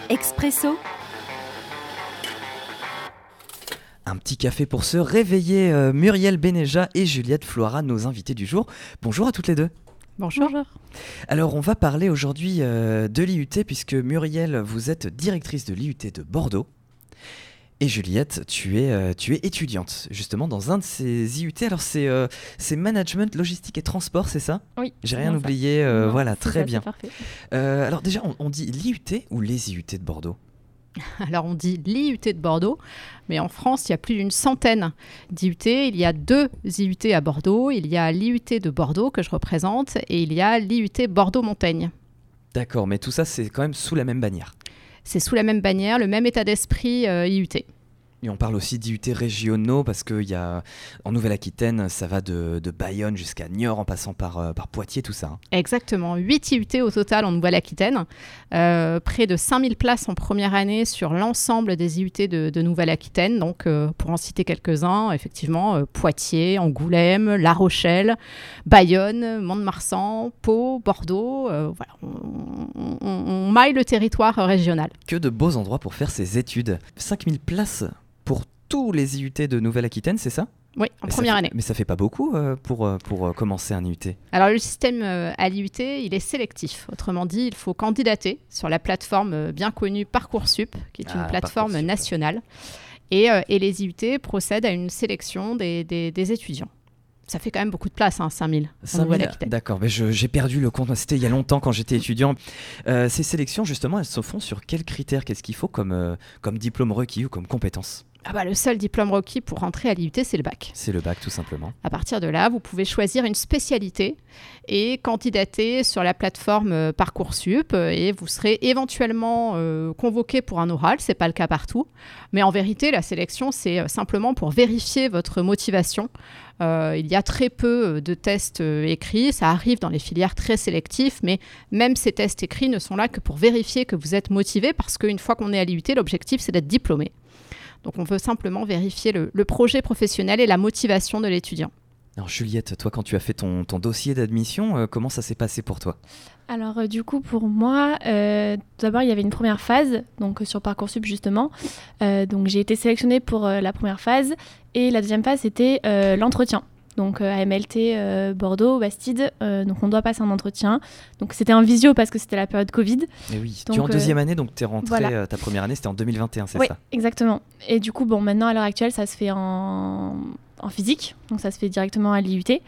Expresso. Un petit café pour se réveiller. Muriel Beneja et Juliette Floira, nos invités du jour. Bonjour à toutes les deux. Bonjour. Alors, on va parler aujourd'hui de l'IUT, puisque Muriel, vous êtes directrice de l'IUT de Bordeaux. Et Juliette, tu es étudiante, justement, dans un de ces IUT. Alors, c'est management, logistique et transport, c'est ça ? Oui. J'ai rien oublié, voilà, très bien. Parfait. Alors déjà, on dit l'IUT ou les IUT de Bordeaux ? Alors, on dit l'IUT de Bordeaux, mais en France, il y a plus d'une centaine d'IUT. Il y a 2 IUT à Bordeaux. Il y a l'IUT de Bordeaux, que je représente, et il y a l'IUT Bordeaux-Montaigne. D'accord, mais tout ça, c'est quand même sous la même bannière. C'est sous la même bannière, le même état d'esprit IUT. Et on parle aussi d'IUT régionaux parce qu'il y a en Nouvelle-Aquitaine, ça va de Bayonne jusqu'à Niort en passant par Poitiers, tout ça. Exactement, 8 IUT au total en Nouvelle-Aquitaine, près de 5000 places en première année sur l'ensemble des IUT de Nouvelle-Aquitaine. Donc, pour en citer quelques-uns, effectivement, Poitiers, Angoulême, La Rochelle, Bayonne, Mont-de-Marsan, Pau, Bordeaux. Voilà, on maille le territoire régional. Que de beaux endroits pour faire ses études. 5000 places pour tous les IUT de Nouvelle-Aquitaine, c'est ça ? Oui, en première année. Mais ça fait pas beaucoup pour commencer un IUT. Alors le système à l'IUT, il est sélectif. Autrement dit, il faut candidater sur la plateforme bien connue Parcoursup, qui est une plateforme Parcoursup. Nationale. Et les IUT procèdent à une sélection des étudiants. Ça fait quand même beaucoup de place, 5000 en Nouvelle-Aquitaine. D'accord, mais j'ai perdu le compte. C'était il y a longtemps quand j'étais étudiant. Ces sélections, justement, elles se font sur quels critères ? Qu'est-ce qu'il faut comme diplôme requis ou comme compétence ? Le seul diplôme requis pour rentrer à l'IUT, c'est le bac. C'est le bac, tout simplement. À partir de là, vous pouvez choisir une spécialité et candidater sur la plateforme Parcoursup et vous serez éventuellement convoqué pour un oral. Ce n'est pas le cas partout. Mais en vérité, la sélection, c'est simplement pour vérifier votre motivation. Il y a très peu de tests écrits. Ça arrive dans les filières très sélectives, mais même ces tests écrits ne sont là que pour vérifier que vous êtes motivé parce qu'une fois qu'on est à l'IUT, l'objectif, c'est d'être diplômé. Donc, on veut simplement vérifier le projet professionnel et la motivation de l'étudiant. Alors, Juliette, toi, quand tu as fait ton dossier d'admission, comment ça s'est passé pour toi ? Alors, du coup, pour moi, d'abord, il y avait une première phase, donc sur Parcoursup, justement. Donc, j'ai été sélectionnée pour la première phase. Et la deuxième phase, c'était l'entretien. Donc, à MLT Bordeaux, Bastide. Donc, on doit passer un entretien. Donc, c'était en visio parce que c'était la période Covid. Et oui, donc, tu es en deuxième année, donc tu es rentrée, voilà. ta première année, c'était en 2021, c'est oui, ça ? Exactement. Et du coup, maintenant, à l'heure actuelle, ça se fait en physique. Donc, ça se fait directement à l'IUT.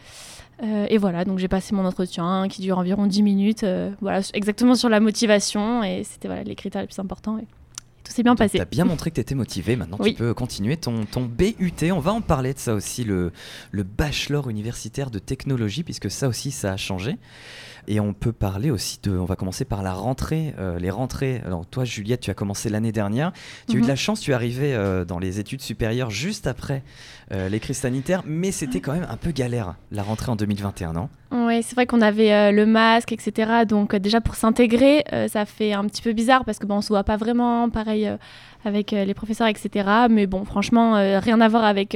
Et voilà, donc j'ai passé mon entretien qui dure environ 10 minutes. Voilà, exactement sur la motivation. Et c'était les critères les plus importants. Et tout s'est bien passé. Tu as bien montré que tu étais motivée. Maintenant, Oui. Tu peux continuer ton BUT. On va en parler de ça aussi, le bachelor universitaire de technologie, puisque ça aussi, ça a changé. Et on peut parler aussi on va commencer par la rentrée, les rentrées. Alors toi, Juliette, tu as commencé l'année dernière. Tu as eu de la chance, tu es arrivée dans les études supérieures juste après les crises sanitaires, mais c'était quand même un peu galère, la rentrée en 2021, non ? Oui, c'est vrai qu'on avait le masque, etc. Donc déjà pour s'intégrer, ça fait un petit peu bizarre parce que on se voit pas vraiment pareil avec les professeurs, etc. Mais bon, franchement, rien à voir avec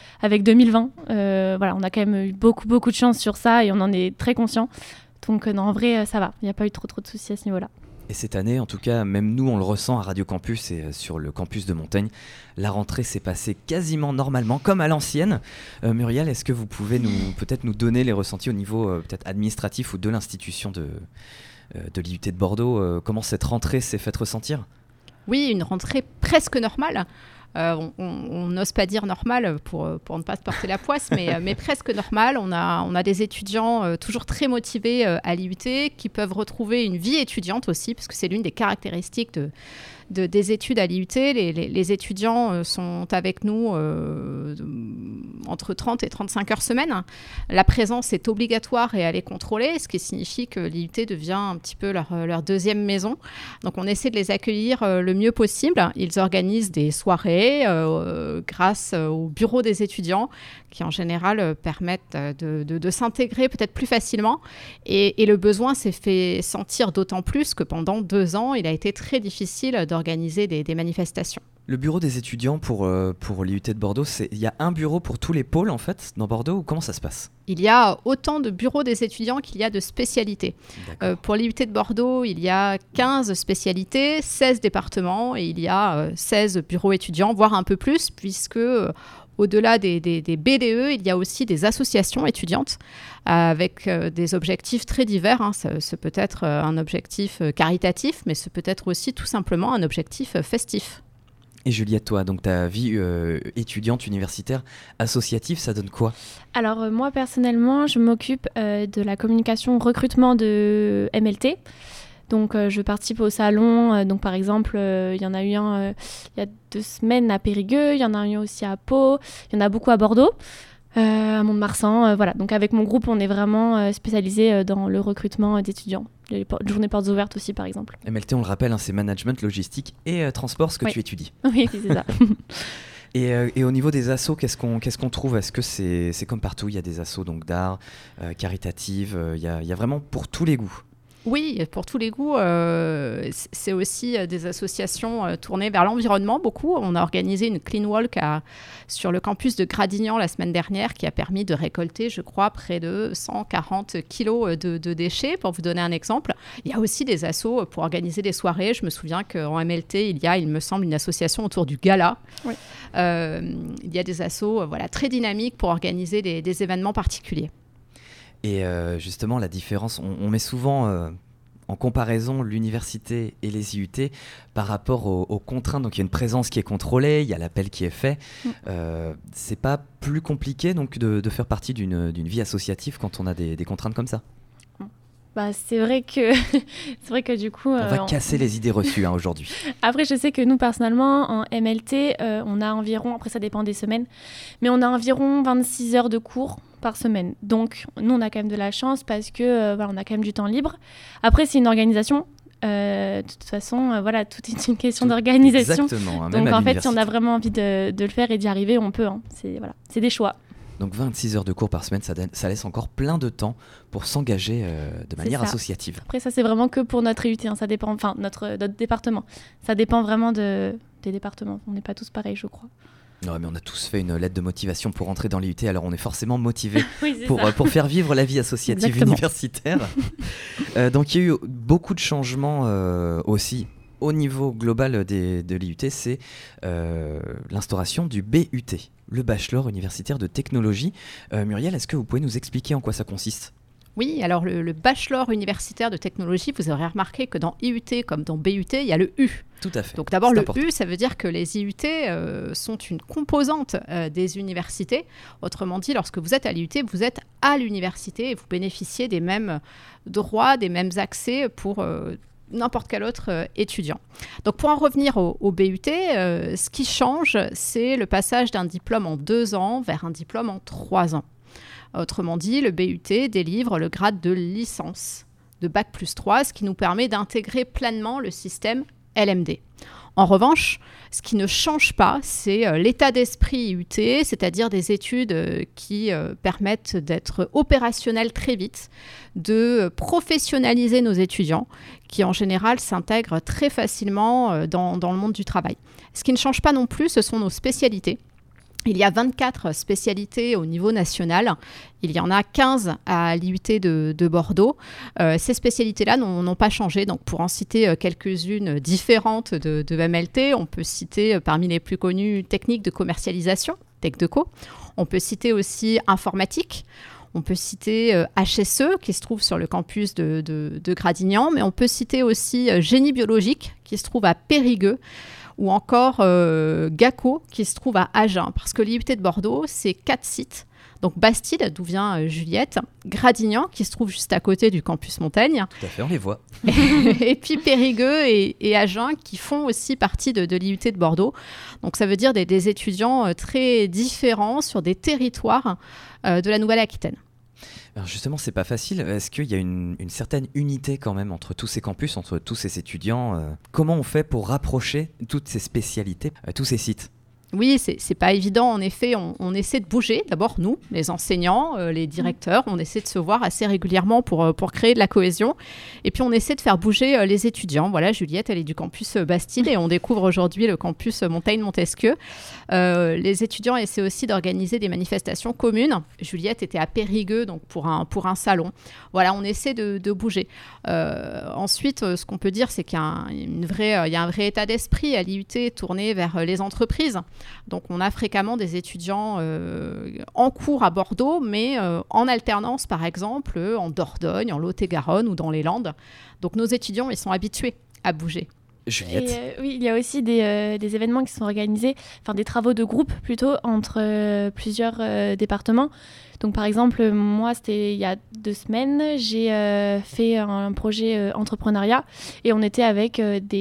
2020. On a quand même eu beaucoup de chance sur ça et on en est très conscient. Donc non, en vrai, ça va. Il n'y a pas eu trop de soucis à ce niveau-là. Et cette année, en tout cas, même nous, on le ressent à Radio Campus et sur le campus de Montaigne. La rentrée s'est passée quasiment normalement, comme à l'ancienne. Muriel, est-ce que vous pouvez peut-être nous donner les ressentis au niveau peut-être administratif ou de l'institution de l'IUT de Bordeaux ? Comment cette rentrée s'est faite ressentir ? Oui, une rentrée presque normale. On n'ose pas dire normal pour ne pas se porter la poisse, mais presque normal. On a des étudiants toujours très motivés à l'IUT qui peuvent retrouver une vie étudiante aussi, parce que c'est l'une des caractéristiques des études à l'IUT. Les étudiants sont avec nous entre 30 et 35 heures semaine. La présence est obligatoire et elle est contrôlée, ce qui signifie que l'IUT devient un petit peu leur deuxième maison. Donc on essaie de les accueillir le mieux possible. Ils organisent des soirées grâce au bureau des étudiants qui en général permettent de s'intégrer peut-être plus facilement. Et le besoin s'est fait sentir d'autant plus que pendant 2 ans, il a été très difficile d'organiser des manifestations. Le bureau des étudiants pour l'IUT de Bordeaux, il y a un bureau pour tous les pôles en fait dans Bordeaux ou comment ça se passe? Il y a autant de bureaux des étudiants qu'il y a de spécialités. Pour l'IUT de Bordeaux, il y a 15 spécialités, 16 départements et il y a 16 bureaux étudiants, voire un peu plus, puisque au-delà des BDE, il y a aussi des associations étudiantes avec des objectifs très divers. Hein. Ce peut être un objectif caritatif, mais ce peut être aussi tout simplement un objectif festif. Et Juliette, toi, donc ta vie étudiante, universitaire, associative, ça donne quoi? Alors moi personnellement, je m'occupe de la communication recrutement de MLT. Donc je participe au salon, donc par exemple il y en a eu un il y a 2 semaines à Périgueux, il y en a eu aussi à Pau, il y en a beaucoup à Bordeaux, à Mont-de-Marsan, voilà. Donc avec mon groupe on est vraiment spécialisé dans le recrutement d'étudiants. Les journées portes ouvertes aussi par exemple. MLT, on le rappelle, hein, c'est management, logistique et transport, ce que tu étudies. Oui, c'est ça. Et au niveau des assos, qu'est-ce qu'on trouve? Est-ce que c'est comme partout, il y a des assos donc d'art, caritatives, il y a vraiment pour tous les goûts? Oui, pour tous les goûts, c'est aussi des associations tournées vers l'environnement, beaucoup. On a organisé une clean walk sur le campus de Gradignan la semaine dernière qui a permis de récolter, je crois, près de 140 kilos de déchets, pour vous donner un exemple. Il y a aussi des assos pour organiser des soirées. Je me souviens qu'en MLT, il y a, il me semble, une association autour du gala. Oui. Il y a des assos très dynamiques pour organiser des événements particuliers. Et justement, la différence, on met souvent en comparaison l'université et les IUT par rapport aux contraintes. Donc il y a une présence qui est contrôlée, il y a l'appel qui est fait. C'est pas plus compliqué donc de faire partie d'une vie associative quand on a des contraintes comme ça? Bah, c'est vrai que du coup... on va casser les idées reçues aujourd'hui. Après, je sais que nous, personnellement, en MLT, on a environ, après ça dépend des semaines, mais on a environ 26 heures de cours par semaine. Donc, nous, on a quand même de la chance parce que on a quand même du temps libre. Après, c'est une organisation. De toute façon, tout est une question d'organisation. Exactement. Donc, en fait, si on a vraiment envie de le faire et d'y arriver, on peut. Hein. C'est des choix. Donc 26 heures de cours par semaine, ça laisse encore plein de temps pour s'engager de manière associative. Après, ça, c'est vraiment que pour notre IUT. Hein. Ça dépend, enfin, notre département. Ça dépend vraiment des départements. On n'est pas tous pareils, je crois. Non, mais on a tous fait une lettre de motivation pour entrer dans l'IUT, alors on est forcément motivés pour faire vivre la vie associative universitaire. Donc il y a eu beaucoup de changements aussi. Au niveau global de l'IUT, c'est l'instauration du BUT, le Bachelor universitaire de technologie. Muriel, est-ce que vous pouvez nous expliquer en quoi ça consiste ? Oui, alors le Bachelor universitaire de technologie, vous aurez remarqué que dans IUT comme dans BUT, il y a le U. Tout à fait. Donc d'abord, le U, ça veut dire que les IUT sont une composante des universités. Autrement dit, lorsque vous êtes à l'IUT, vous êtes à l'université et vous bénéficiez des mêmes droits, des mêmes accès pour... n'importe quel autre étudiant. Donc pour en revenir au BUT, ce qui change, c'est le passage d'un diplôme en 2 ans vers un diplôme en 3 ans. Autrement dit, le BUT délivre le grade de licence de Bac+3, ce qui nous permet d'intégrer pleinement le système LMD. En revanche, ce qui ne change pas, c'est l'état d'esprit IUT, c'est-à-dire des études qui permettent d'être opérationnelles très vite, de professionnaliser nos étudiants, qui en général s'intègrent très facilement dans le monde du travail. Ce qui ne change pas non plus, ce sont nos spécialités. Il y a 24 spécialités au niveau national. Il y en a 15 à l'IUT de Bordeaux. Ces spécialités-là n'ont pas changé. Donc, pour en citer quelques-unes différentes de MLT, on peut citer parmi les plus connues techniques de commercialisation, TechDeco. On peut citer aussi informatique. On peut citer HSE, qui se trouve sur le campus de Gradignan. Mais on peut citer aussi génie biologique, qui se trouve à Périgueux. Ou encore GACO, qui se trouve à Agen. Parce que l'IUT de Bordeaux, c'est 4 sites. Donc Bastide, d'où vient Juliette, Gradignan, qui se trouve juste à côté du campus Montaigne. Tout à fait, on les voit. Et puis Périgueux et Agen, qui font aussi partie de l'IUT de Bordeaux. Donc ça veut dire des étudiants très différents sur des territoires de la Nouvelle-Aquitaine. Alors justement, c'est pas facile. Est-ce qu'il y a une certaine unité quand même entre tous ces campus, entre tous ces étudiants Comment on fait pour rapprocher toutes ces spécialités, tous ces sites ? Oui, c'est pas évident. En effet, on essaie de bouger. D'abord, nous, les enseignants, les directeurs, on essaie de se voir assez régulièrement pour créer de la cohésion. Et puis, on essaie de faire bouger les étudiants. Voilà, Juliette, elle est du campus Bastille et on découvre aujourd'hui le campus Montaigne-Montesquieu. Les étudiants essaient aussi d'organiser des manifestations communes. Juliette était à Périgueux, donc pour un salon. Voilà, on essaie de bouger. Ensuite, ce qu'on peut dire, c'est qu'il y a un vrai état d'esprit à l'IUT tourné vers les entreprises. Donc, on a fréquemment des étudiants en cours à Bordeaux, mais en alternance, par exemple, en Dordogne, en Lot-et-Garonne ou dans les Landes. Donc, nos étudiants, ils sont habitués à bouger. Juliette. Oui, il y a aussi des événements qui sont organisés, enfin des travaux de groupe plutôt, entre plusieurs départements. Donc, par exemple, moi, c'était il y a 2 semaines, j'ai fait un projet entrepreneuriat et on était avec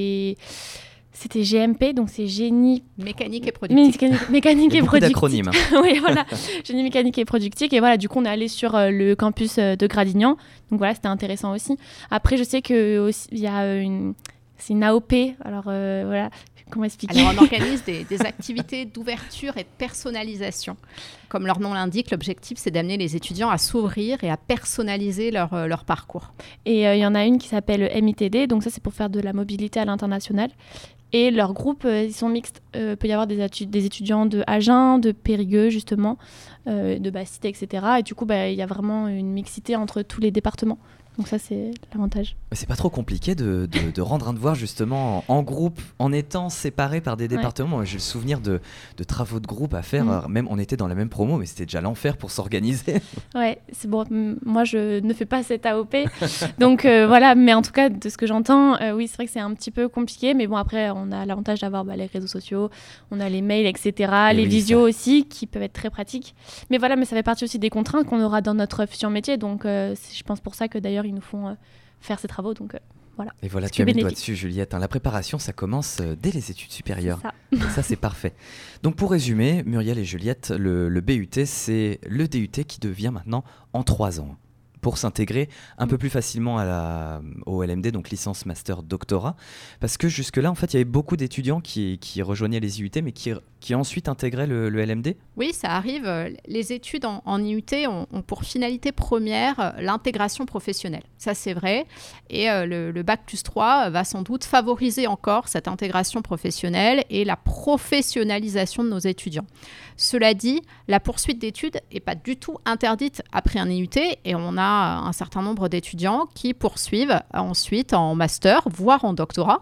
C'était GMP, donc c'est génie... Mécanique et productique. Mécanique et productique. D'acronymes. Oui, voilà. Génie mécanique et productique. Et voilà, du coup, on est allé sur le campus de Gradignan. Donc voilà, c'était intéressant aussi. Après, je sais qu'il y a c'est une AOP. Alors voilà, comment expliquer ? Alors, on organise des activités d'ouverture et de personnalisation. Comme leur nom l'indique, l'objectif, c'est d'amener les étudiants à s'ouvrir et à personnaliser leur parcours. Et il y en a une qui s'appelle MITD. Donc ça, c'est pour faire de la mobilité à l'international. Et leurs groupes, ils sont mixtes. Il peut y avoir des étudiants de Agen, de Périgueux, justement, de Bastille, etc. Et du coup, il y a vraiment une mixité entre tous les départements. Donc ça, c'est l'avantage. Mais c'est pas trop compliqué de rendre un devoir justement en groupe, en étant séparés par des départements. Moi, j'ai le souvenir de travaux de groupe à faire. Même on était dans la même promo, mais c'était déjà l'enfer pour s'organiser. Ouais, c'est bon. Moi, je ne fais pas cette AOP. Donc voilà, mais en tout cas, de ce que j'entends, oui, c'est vrai que c'est un petit peu compliqué. Mais bon, après, on a l'avantage d'avoir les réseaux sociaux, on a les mails, etc. Les visios aussi, qui peuvent être très pratiques. Mais voilà, mais ça fait partie aussi des contraintes qu'on aura dans notre futur métier. Donc je pense pour ça que d'ailleurs, ils nous font faire ces travaux, donc voilà. Et voilà, tu as mis le doigt dessus, Juliette. La préparation, ça commence dès les études supérieures. C'est ça. Et ça, c'est parfait. Donc pour résumer, Muriel et Juliette, le BUT, c'est le DUT qui devient maintenant en 3 ans, pour s'intégrer un peu plus facilement au LMD, donc licence, master, doctorat. Parce que jusque-là, en fait, il y avait beaucoup d'étudiants qui rejoignaient les IUT, mais qui ensuite intégraient le LMD. Oui, ça arrive. Les études en IUT ont pour finalité première l'intégration professionnelle. Ça, c'est vrai. Et le Bac plus 3 va sans doute favoriser encore cette intégration professionnelle et la professionnalisation de nos étudiants. Cela dit, la poursuite d'études n'est pas du tout interdite après un IUT et on a un certain nombre d'étudiants qui poursuivent ensuite en master, voire en doctorat.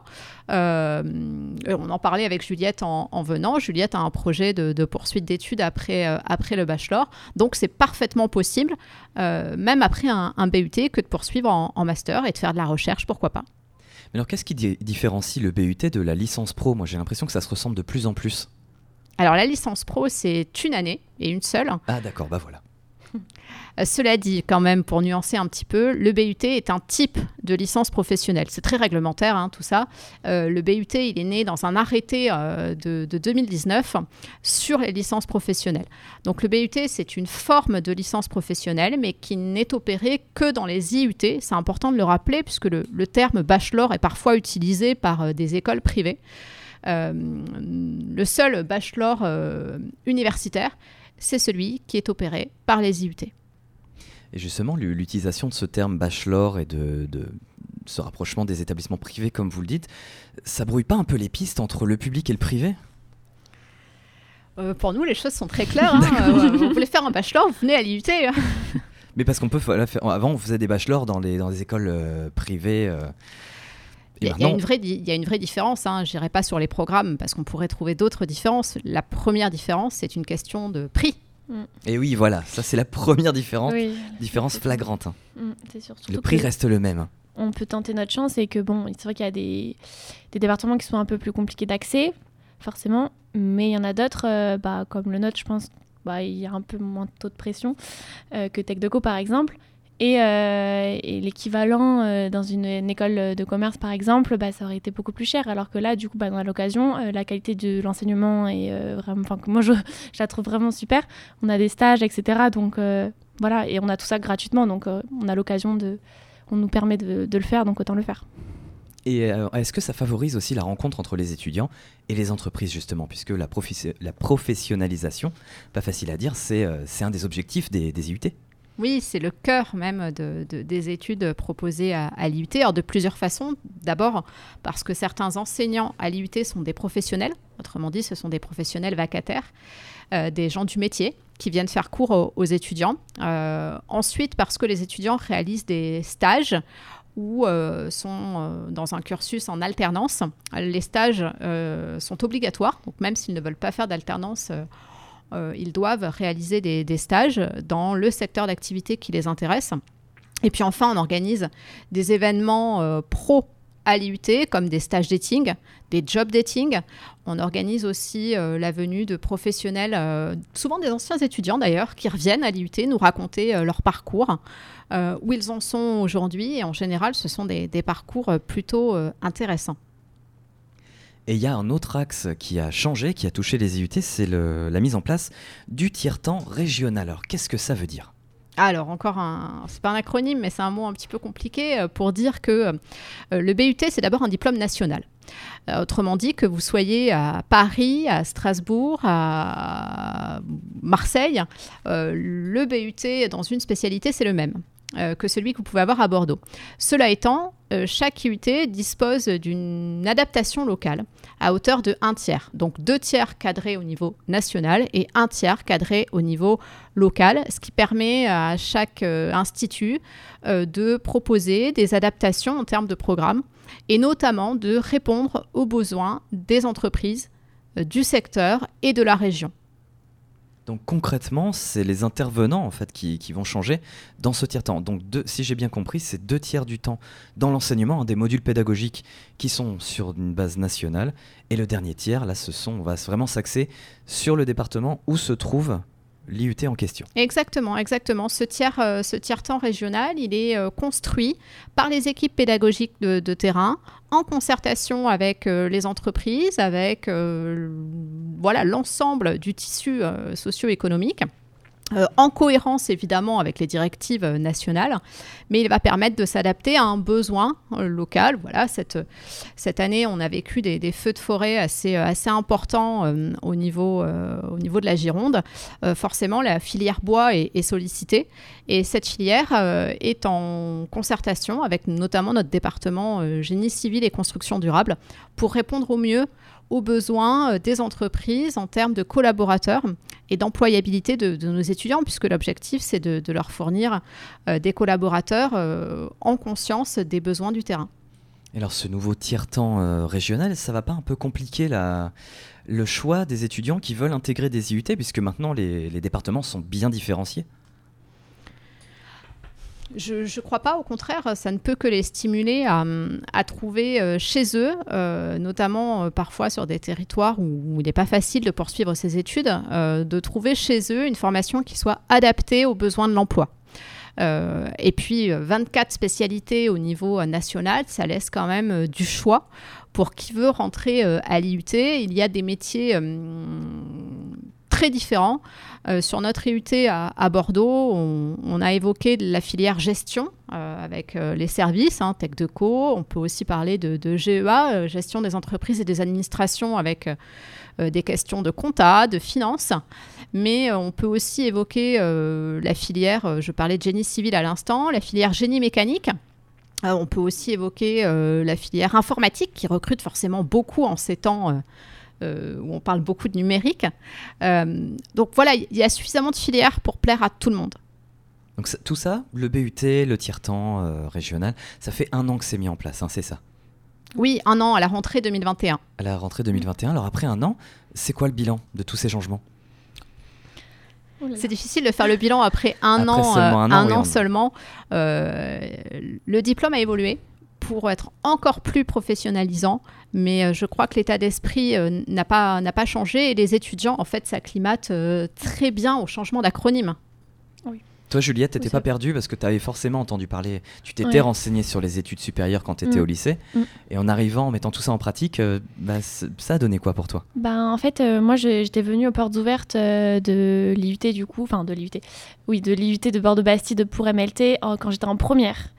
On en parlait avec Juliette en venant. Juliette a un projet de poursuite d'études après le bachelor. Donc, c'est parfaitement possible, même après un BUT, que de poursuivre en master et de faire de la recherche, pourquoi pas. Mais alors, qu'est-ce qui différencie le BUT de la licence pro ? Moi, j'ai l'impression que ça se ressemble de plus en plus. Alors, la licence pro, c'est une année et une seule. Ah, d'accord, voilà. Cela dit, quand même, pour nuancer un petit peu, le BUT est un type de licence professionnelle. C'est très réglementaire, tout ça. Le BUT, il est né dans un arrêté de 2019 sur les licences professionnelles. Donc, le BUT, c'est une forme de licence professionnelle, mais qui n'est opérée que dans les IUT. C'est important de le rappeler, puisque le terme bachelor est parfois utilisé par des écoles privées. Le seul bachelor universitaire, c'est celui qui est opéré par les IUT. Et justement, l'utilisation de ce terme bachelor et de ce rapprochement des établissements privés, comme vous le dites, ça brouille pas un peu les pistes entre le public et le privé ? Pour nous, les choses sont très claires. Vous voulez faire un bachelor, vous venez à l'IUT. Mais parce qu'on peut faire... Avant, on faisait des bachelors dans des écoles privées. Il y a une vraie différence. Je n'irai pas sur les programmes parce qu'on pourrait trouver d'autres différences. La première différence, c'est une question de prix. Et oui, voilà, ça c'est la première différence, différence flagrante. C'est sûr, le prix reste le même. On peut tenter notre chance et que c'est vrai qu'il y a des départements qui sont un peu plus compliqués d'accès, forcément, mais il y en a d'autres, comme le nôtre, je pense, il y a un peu moins de taux de pression que TechDeco par exemple. Et l'équivalent dans une école de commerce, par exemple, ça aurait été beaucoup plus cher. Alors que là, du coup, dans l'occasion, la qualité de l'enseignement est vraiment... moi, je la trouve vraiment super. On a des stages, etc. Donc, voilà. Et on a tout ça gratuitement. Donc, on a l'occasion on nous permet de le faire, donc autant le faire. Et est-ce que ça favorise aussi la rencontre entre les étudiants et les entreprises, justement, puisque la professionnalisation, pas facile à dire, c'est un des objectifs des IUT. Oui, c'est le cœur même des études proposées à l'IUT. Alors, de plusieurs façons. D'abord, parce que certains enseignants à l'IUT sont des professionnels. Autrement dit, ce sont des professionnels vacataires, des gens du métier qui viennent faire cours aux étudiants. Ensuite, parce que les étudiants réalisent des stages ou sont dans un cursus en alternance. Les stages sont obligatoires. Donc, même s'ils ne veulent pas faire d'alternance, ils doivent réaliser des stages dans le secteur d'activité qui les intéresse. Et puis enfin, on organise des événements pro à l'IUT, comme des stages dating, des job dating. On organise aussi la venue de professionnels, souvent des anciens étudiants d'ailleurs, qui reviennent à l'IUT nous raconter leur parcours, où ils en sont aujourd'hui. Et en général, ce sont des parcours plutôt intéressants. Et il y a un autre axe qui a changé, qui a touché les IUT, c'est la mise en place du tiers-temps régional. Alors, qu'est-ce que ça veut dire ? Alors, c'est pas un acronyme, mais c'est un mot un petit peu compliqué pour dire que le BUT, c'est d'abord un diplôme national. Autrement dit, que vous soyez à Paris, à Strasbourg, à Marseille, le BUT dans une spécialité, c'est le même que celui que vous pouvez avoir à Bordeaux. Cela étant, chaque IUT dispose d'une adaptation locale à hauteur de 1/3. Donc 2/3 cadrés au niveau national et 1/3 cadrés au niveau local, ce qui permet à chaque institut de proposer des adaptations en termes de programme et notamment de répondre aux besoins des entreprises, du secteur et de la région. Donc concrètement, c'est les intervenants en fait qui vont changer dans ce tiers-temps. Donc si j'ai bien compris, c'est 2/3 du temps dans l'enseignement, des modules pédagogiques qui sont sur une base nationale. Et le dernier tiers, là, on va vraiment s'axer sur le département où se trouve l'IUT en question. Exactement. Ce tiers-temps régional, il est construit par les équipes pédagogiques de terrain, en concertation avec les entreprises, avec l'ensemble du tissu socio-économique, en cohérence évidemment avec les directives nationales, mais il va permettre de s'adapter à un besoin local. Voilà, cette année, on a vécu des feux de forêt assez importants au niveau de la Gironde. Forcément, la filière bois est sollicitée et cette filière est en concertation avec notamment notre département génie civil et construction durable pour répondre au mieux aux besoins des entreprises en termes de collaborateurs et d'employabilité de nos étudiants, puisque l'objectif, c'est de leur fournir des collaborateurs en conscience des besoins du terrain. Et alors, ce nouveau tiers-temps régional, ça ne va pas un peu compliquer le choix des étudiants qui veulent intégrer des IUT, puisque maintenant, les départements sont bien différenciés ? Je ne crois pas, au contraire, ça ne peut que les stimuler à trouver chez eux, notamment parfois sur des territoires où il n'est pas facile de poursuivre ses études, de trouver chez eux une formation qui soit adaptée aux besoins de l'emploi. Et puis 24 spécialités au niveau national, ça laisse quand même du choix pour qui veut rentrer à l'IUT. Il y a des métiers très différents. Sur notre IUT à Bordeaux, on a évoqué la filière gestion avec les services, Tech de Co. On peut aussi parler de GEA, gestion des entreprises et des administrations avec des questions de compta, de finance. Mais on peut aussi évoquer la filière, je parlais de génie civil à l'instant, la filière génie mécanique. On peut aussi évoquer la filière informatique qui recrute forcément beaucoup en ces temps où on parle beaucoup de numérique. Donc voilà, il y a suffisamment de filières pour plaire à tout le monde. Donc tout ça, le BUT, le tiers-temps régional, ça fait 1 an que c'est mis en place, c'est ça ? Oui, 1 an à la rentrée 2021. À la rentrée 2021, alors après 1 an, c'est quoi le bilan de tous ces changements ? C'est difficile de faire le bilan après un an seulement. Le diplôme a évolué pour être encore plus professionnalisant, mais je crois que l'état d'esprit n'a pas changé et les étudiants en fait s'acclimatent très bien au changement d'acronyme. Oui. Toi, Juliette, tu n'étais pas perdue parce que tu avais forcément entendu parler, tu t'étais renseignée sur les études supérieures quand tu étais au lycée, et en arrivant, en mettant tout ça en pratique, ça a donné quoi pour toi ? En fait, moi, j'étais venue aux portes ouvertes de l'IUT de l'IUT de Bordeaux-Bastide pour MLT quand j'étais en première.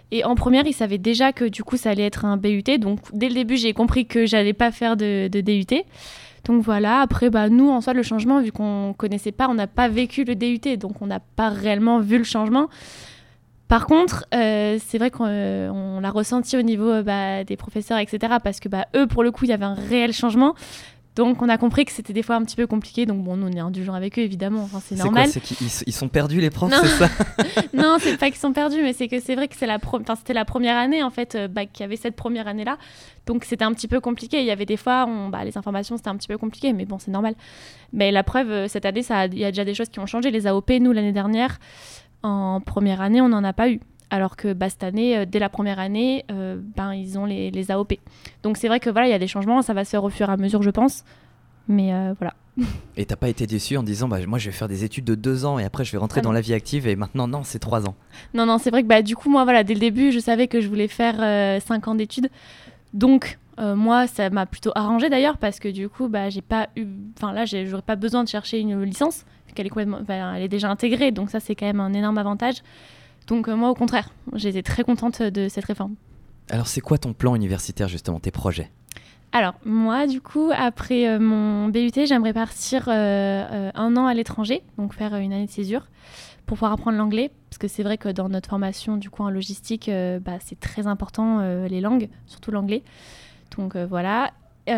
Et en première, ils savaient déjà que du coup, ça allait être un BUT. Donc, dès le début, j'ai compris que j'allais pas faire de DUT. Donc voilà, après, nous, en soi, le changement, vu qu'on connaissait pas, on n'a pas vécu le DUT. Donc, on n'a pas réellement vu le changement. Par contre, c'est vrai qu'on l'a ressenti au niveau des professeurs, etc. Parce que eux, pour le coup, il y avait un réel changement. Donc, on a compris que c'était des fois un petit peu compliqué. Donc, bon, nous, on est indulgents avec eux, évidemment. Enfin, c'est normal. C'est quoi? Ils sont perdus, les profs, non. c'est ça? Non, c'est pas qu'ils sont perdus, mais c'est que c'est vrai que c'était la première année, en fait, qu'il y avait cette première année-là. Donc, c'était un petit peu compliqué. Il y avait des fois, les informations, c'était un petit peu compliqué. Mais bon, c'est normal. Mais la preuve, cette année, il y a déjà des choses qui ont changé. Les AOP, nous, l'année dernière, en première année, on n'en a pas eu. Alors que cette année, dès la première année, ils ont les AOP. Donc c'est vrai que il y a des changements, ça va se faire au fur et à mesure, je pense. Mais voilà. Et t'as pas été déçu en disant moi je vais faire des études de 2 ans et après je vais rentrer dans la vie active et maintenant non, c'est 3 ans. Non, c'est vrai que du coup moi dès le début je savais que je voulais faire 5 ans d'études. Donc moi ça m'a plutôt arrangé d'ailleurs parce que du coup j'ai pas eu, j'aurais pas besoin de chercher une licence vu qu'elle est complètement, elle est déjà intégrée, donc ça c'est quand même un énorme avantage. Donc moi au contraire, j'étais très contente de cette réforme. Alors c'est quoi ton plan universitaire justement, tes projets? Alors moi du coup après mon BUT j'aimerais partir 1 an à l'étranger, donc faire une année de césure pour pouvoir apprendre l'anglais, parce que c'est vrai que dans notre formation du coup en logistique c'est très important les langues, surtout l'anglais. Donc voilà.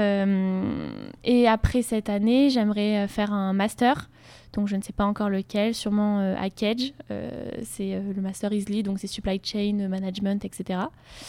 Et après cette année j'aimerais faire un master. Donc je ne sais pas encore lequel, sûrement à Kedge, c'est le master ISLI, donc c'est supply chain, management, etc.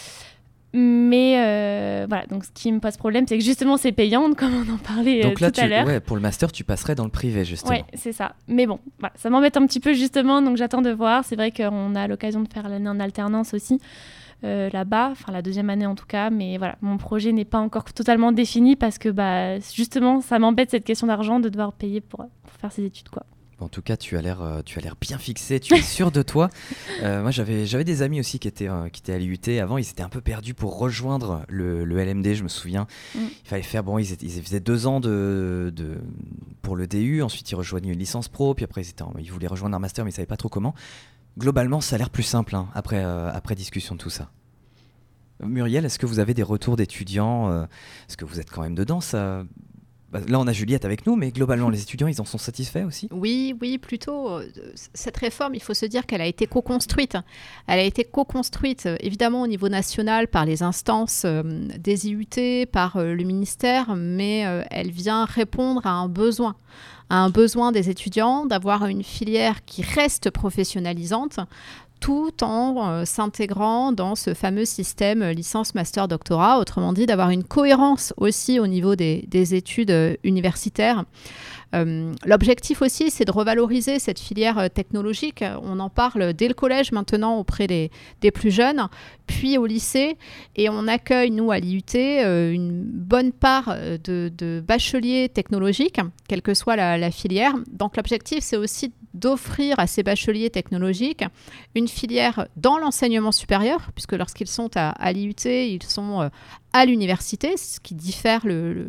Mais donc ce qui me pose problème, c'est que justement c'est payant, comme on en parlait donc là, tout à l'heure. Ouais, pour le master, tu passerais dans le privé, justement. Ouais, c'est ça. Mais bon, ça m'embête un petit peu justement, donc j'attends de voir. C'est vrai qu'on a l'occasion de faire l'année en alternance aussi là-bas, enfin la 2e année en tout cas. Mais voilà, mon projet n'est pas encore totalement défini parce que justement ça m'embête cette question d'argent, de devoir payer pour faire ses études, quoi. En tout cas, tu as l'air bien fixé, tu es sûr de toi. Moi, j'avais des amis aussi qui étaient à l'IUT avant. Ils étaient un peu perdus pour rejoindre le LMD, je me souviens. Il fallait faire, ils faisaient 2 ans pour le DU. Ensuite, ils rejoignaient une licence pro. Puis après, ils voulaient rejoindre un master, mais ils ne savaient pas trop comment. Globalement, ça a l'air plus simple après discussion de tout ça. Muriel, est-ce que vous avez des retours d'étudiants? Est-ce que vous êtes quand même dedans, ça? Là, on a Juliette avec nous, mais globalement, les étudiants, ils en sont satisfaits aussi? Oui, plutôt. Cette réforme, il faut se dire qu'elle a été co-construite. Elle a été co-construite, évidemment, au niveau national, par les instances des IUT, par le ministère, mais elle vient répondre à un besoin des étudiants d'avoir une filière qui reste professionnalisante, tout en s'intégrant dans ce fameux système licence, master, doctorat, autrement dit d'avoir une cohérence aussi au niveau des études universitaires. L'objectif aussi, c'est de revaloriser cette filière technologique. On en parle dès le collège maintenant auprès des plus jeunes, puis au lycée. Et on accueille, nous, à l'IUT, une bonne part de bacheliers technologiques, quelle que soit la filière. Donc l'objectif, c'est aussi d'offrir à ces bacheliers technologiques une filière dans l'enseignement supérieur, puisque lorsqu'ils sont à l'IUT, ils sont à l'université, ce qui différencie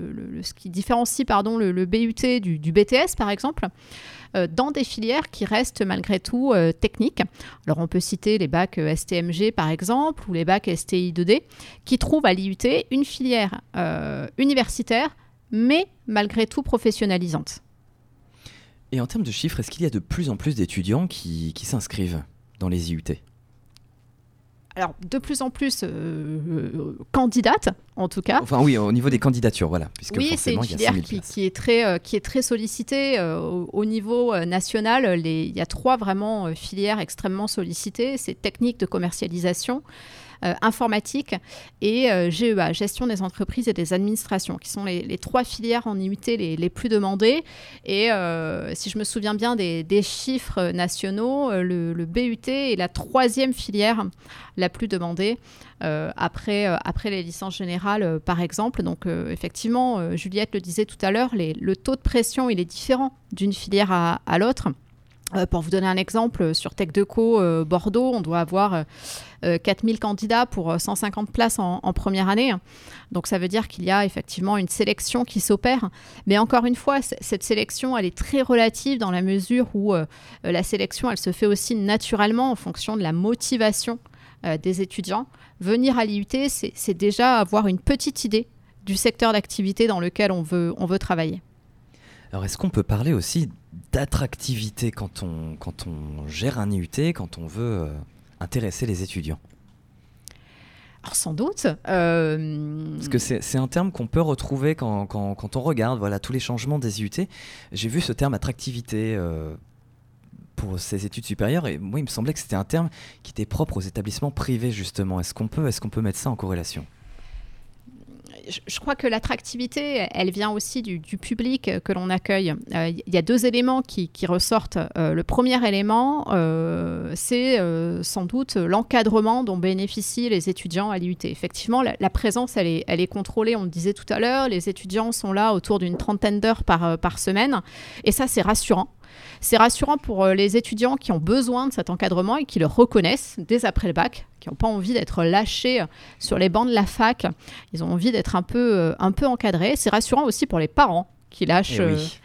le BUT du BTS, par exemple, dans des filières qui restent malgré tout techniques. Alors on peut citer les bacs STMG, par exemple, ou les bacs STI 2D, qui trouvent à l'IUT une filière universitaire, mais malgré tout professionnalisante. Et en termes de chiffres, est-ce qu'il y a de plus en plus d'étudiants qui s'inscrivent dans les IUT? Alors, de plus en plus candidates, en tout cas. Enfin oui, au niveau des candidatures, voilà. Puisque oui, c'est une filière qui est très sollicitée. Au niveau national, il y a 3 vraiment filières extrêmement sollicitées. C'est technique de commercialisation, informatique et GEA, gestion des entreprises et des administrations, qui sont les 3 filières en IUT les plus demandées. Et si je me souviens bien des chiffres nationaux, le BUT est la 3e filière la plus demandée après les licences générales, par exemple. Donc effectivement, Juliette le disait tout à l'heure, le taux de pression, il est différent d'une filière à l'autre. Pour vous donner un exemple, sur TechDeco Bordeaux, on doit avoir 4000 candidats pour 150 places en première année. Donc ça veut dire qu'il y a effectivement une sélection qui s'opère. Mais encore une fois, cette sélection, elle est très relative dans la mesure où la sélection, elle se fait aussi naturellement en fonction de la motivation des étudiants, venir à l'IUT, c'est déjà avoir une petite idée du secteur d'activité dans lequel on veut travailler. Alors, est-ce qu'on peut parler aussi d'attractivité quand on gère un IUT, quand on veut intéresser les étudiants ? Alors, sans doute. Parce que c'est un terme qu'on peut retrouver quand on regarde tous les changements des IUT. J'ai vu ce terme attractivité pour ces études supérieures, et moi, il me semblait que c'était un terme qui était propre aux établissements privés, justement. Est-ce qu'on peut mettre ça en corrélation ? Je crois que l'attractivité, elle vient aussi du public que l'on accueille. Il y a 2 éléments qui ressortent. Le premier élément, c'est sans doute l'encadrement dont bénéficient les étudiants à l'IUT. Effectivement, la présence, elle est contrôlée, on le disait tout à l'heure. Les étudiants sont là autour d'une 30aine d'heures par semaine. Et ça, c'est rassurant. C'est rassurant pour les étudiants qui ont besoin de cet encadrement et qui le reconnaissent dès après le bac, qui n'ont pas envie d'être lâchés sur les bancs de la fac. Ils ont envie d'être un peu encadrés. C'est rassurant aussi pour les parents qui lâchent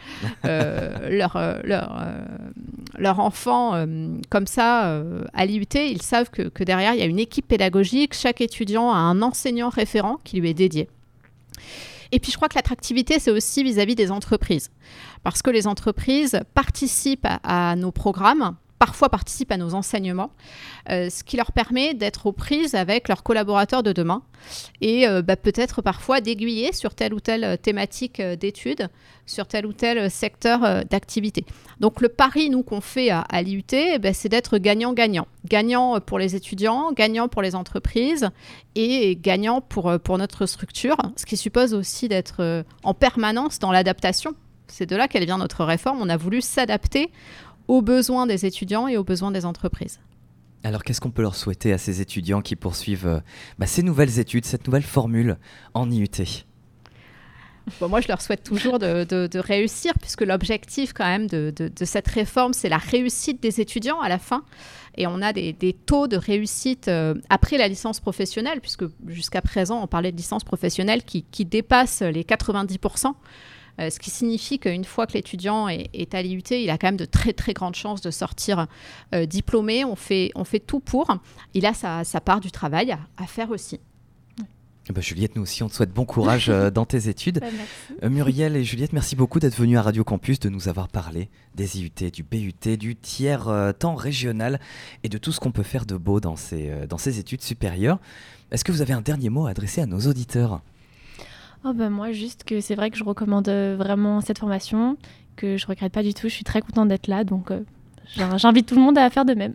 leur enfant comme ça à l'IUT. Ils savent que derrière, il y a une équipe pédagogique. Chaque étudiant a un enseignant référent qui lui est dédié. Et puis, je crois que l'attractivité, c'est aussi vis-à-vis des entreprises. Parce que les entreprises participent à nos programmes, parfois participent à nos enseignements, ce qui leur permet d'être aux prises avec leurs collaborateurs de demain et peut-être parfois d'aiguiller sur telle ou telle thématique d'études, sur tel ou tel secteur d'activité. Donc le pari, nous, qu'on fait à l'IUT, c'est d'être gagnant-gagnant. Gagnant pour les étudiants, gagnant pour les entreprises et gagnant pour notre structure, ce qui suppose aussi d'être en permanence dans l'adaptation. C'est de là qu'elle vient notre réforme. On a voulu s'adapter aux besoins des étudiants et aux besoins des entreprises. Alors, qu'est-ce qu'on peut leur souhaiter à ces étudiants qui poursuivent ces nouvelles études, cette nouvelle formule en IUT ? Moi, je leur souhaite toujours de réussir, puisque l'objectif quand même de cette réforme, c'est la réussite des étudiants à la fin. Et on a des taux de réussite après la licence professionnelle, puisque jusqu'à présent, on parlait de licence professionnelle qui dépasse les 90%. Ce qui signifie qu'une fois que l'étudiant est à l'IUT, il a quand même de très très grandes chances de sortir diplômé. On fait tout pour. Il a sa part du travail à faire aussi. Juliette, nous aussi, on te souhaite bon courage dans tes études. Muriel et Juliette, merci beaucoup d'être venues à Radio Campus, de nous avoir parlé des IUT, du BUT, du tiers-temps régional et de tout ce qu'on peut faire de beau dans ces études supérieures. Est-ce que vous avez un dernier mot à adresser à nos auditeurs ? Moi, juste que c'est vrai que je recommande vraiment cette formation, que je ne regrette pas du tout. Je suis très contente d'être là, donc j'invite tout le monde à faire de même.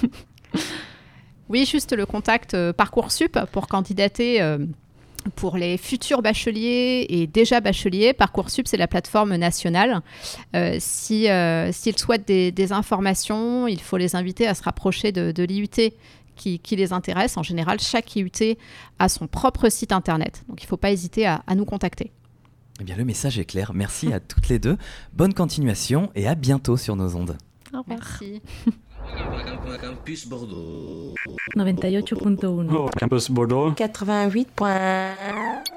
Oui, juste le contact Parcoursup pour candidater pour les futurs bacheliers et déjà bacheliers. Parcoursup, c'est la plateforme nationale. S'ils souhaitent des informations, il faut les inviter à se rapprocher de l'IUT qui les intéresse. En général, chaque IUT a son propre site internet. Donc, il ne faut pas hésiter à nous contacter. Eh bien, le message est clair. Merci à toutes les deux. Bonne continuation et à bientôt sur nos ondes. Au revoir. Merci. Campus Bordeaux. 98.1. Campus Bordeaux. 88.